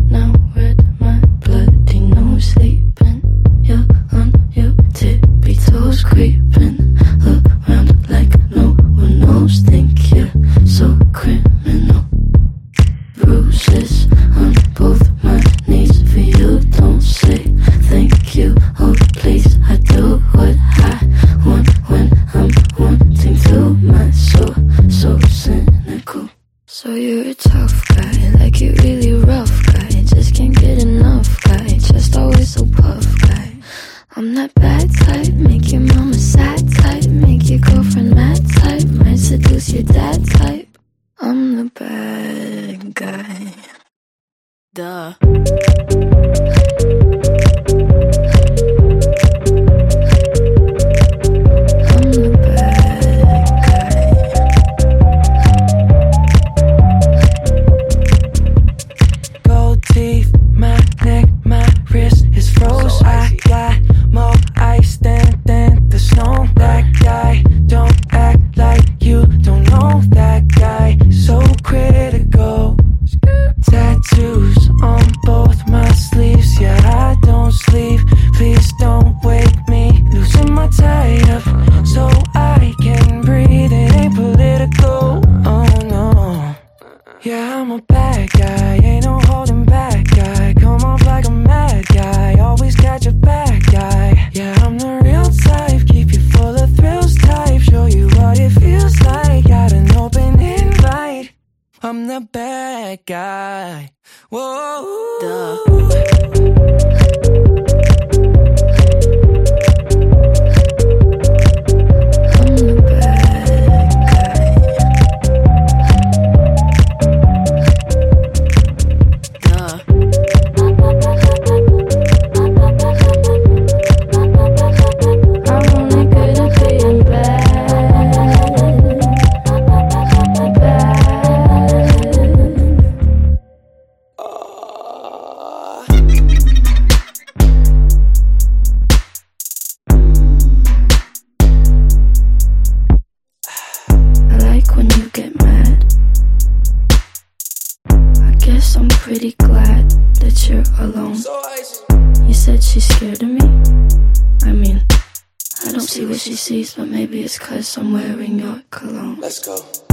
now red, my bloody nose sleeping. You're on your tippy toes, creeping around like no one knows. Think you're so criminal. Bruises on both my knees for you. Don't say thank you, oh please. I do what I want when I'm wanting to. My soul so cynical. So you're a tough guy, like you really rough guy. Just can't get enough guy, just always so puff guy. I'm that bad type, make your mama sad type, make your girlfriend mad type, might seduce your dad type. I'm the bad guy. Duh. Yeah, I'm a bad guy, ain't no holding back guy. Come off like a mad guy, always catch a bad guy. Yeah, I'm the real type, keep you full of thrills type. Show you what it feels like, got an open invite. I'm the bad guy, whoa. Duh. When you get mad, I guess I'm pretty glad that you're alone. You said she's scared of me. I mean, I don't see what she sees, but maybe it's 'cause I'm wearing your cologne. Let's go.